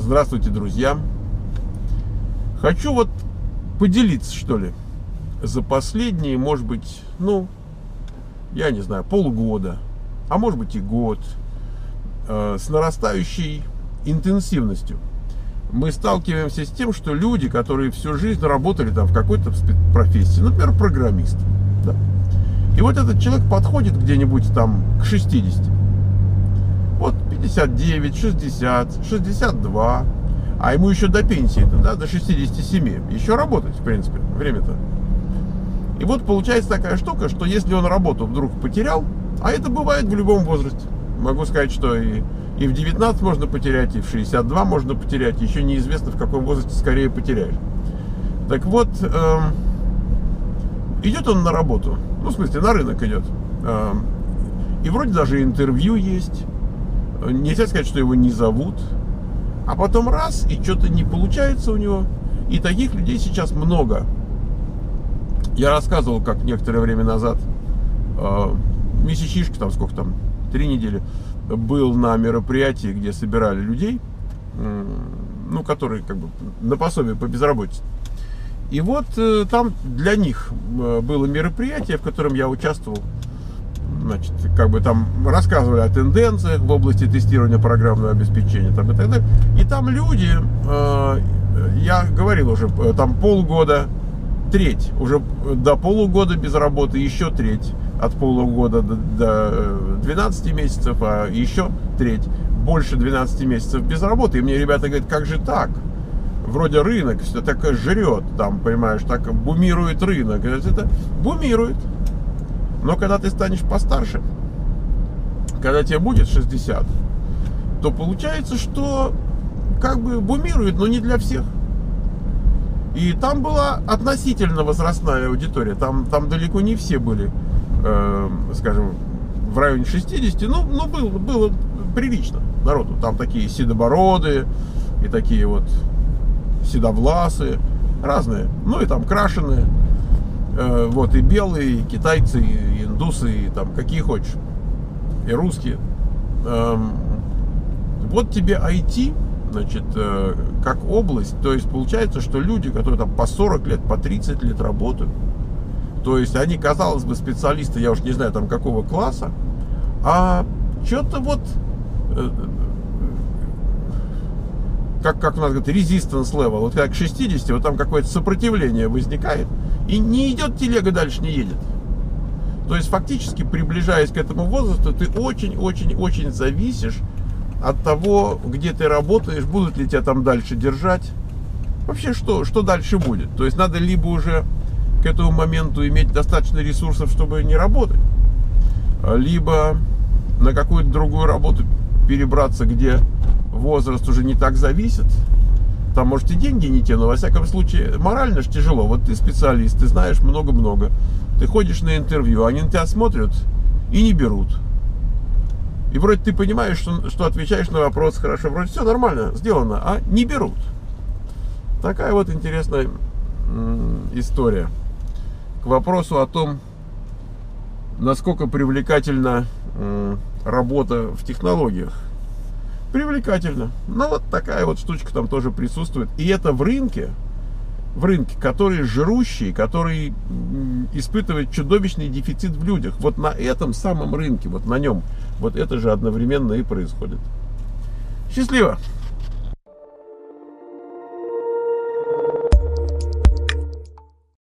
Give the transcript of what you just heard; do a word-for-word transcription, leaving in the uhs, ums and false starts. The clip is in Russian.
Здравствуйте, друзья. Хочу вот поделиться, что ли, за последние, может быть, ну, я не знаю, полгода, а может быть и год, э, с нарастающей интенсивностью. Мы сталкиваемся с тем, что люди, которые всю жизнь работали там в какой-то профессии, например, программист, да, и вот этот человек подходит где-нибудь там к шестидесяти. Вот пятьдесят девять, шестьдесят, шестьдесят два, а ему еще до пенсии, да, до шестидесяти семи, еще работать, в принципе, время-то. И вот получается такая штука, что если он работу вдруг потерял, а это бывает в любом возрасте, могу сказать, что и, и в девятнадцать можно потерять, и в шестьдесят два можно потерять, еще неизвестно, в каком возрасте скорее потеряешь. Так вот, э, идет он на работу, ну, в смысле, на рынок идет, э, и вроде даже интервью есть. Нельзя сказать, что его не зовут. А потом раз, и что-то не получается у него. И таких людей сейчас много. Я рассказывал, как некоторое время назад э, месячишки, там сколько там, три недели, был на мероприятии, где собирали людей, э, ну, которые как бы на пособие по безработице. И вот э, там для них было мероприятие, в котором я участвовал. Значит, как бы там рассказывали о тенденциях в области тестирования программного обеспечения там, и так далее. И там люди, э, я говорил уже, там полгода, треть, уже до полугода без работы, еще треть от полугода до, до двенадцати месяцев, а еще треть, больше двенадцати месяцев без работы. И мне ребята говорят, как же так? Вроде рынок все так жрет, там, понимаешь, так бумирует рынок. Это бумирует. Но когда ты станешь постарше, когда тебе будет шестьдесят, то получается, что как бы бумирует, но не для всех. И там была относительно возрастная аудитория. Там, там далеко не все были, э, скажем, в районе шестидесяти. Ну, ну было, было прилично народу. Там такие седобородые и такие вот седовласые, разные. Ну и там крашеные. Вот, и белые, и китайцы, и индусы, и там какие хочешь, и русские. Вот тебе ай ти, значит, как область. То есть получается, что люди, которые там по сорок лет, по тридцать лет работают, то есть они, казалось бы, специалисты, я уж не знаю там какого класса, а что-то вот, как, как у нас говорят, resistance level, вот как к шестидесяти, вот там какое-то сопротивление возникает, и не идет телега, дальше не едет. То есть фактически, приближаясь к этому возрасту, ты очень-очень-очень зависишь от того, где ты работаешь, будут ли тебя там дальше держать. Вообще, что, что дальше будет. То есть надо либо уже к этому моменту иметь достаточно ресурсов, чтобы не работать, либо на какую-то другую работу перебраться, где возраст уже не так зависит. Там, может, и деньги не те, но, во всяком случае, морально же тяжело. Вот ты специалист, ты знаешь много-много. Ты ходишь на интервью, они на тебя смотрят и не берут. И вроде ты понимаешь, что, что отвечаешь на вопрос хорошо, вроде все нормально, сделано, а не берут. Такая вот интересная м- история. К вопросу о том, насколько привлекательна м- работа в технологиях. Привлекательно. Но вот такая вот штучка там тоже присутствует. И это в рынке, в рынке, который жрущий, который испытывает чудовищный дефицит в людях. Вот на этом самом рынке, вот на нем, вот это же одновременно и происходит. Счастливо!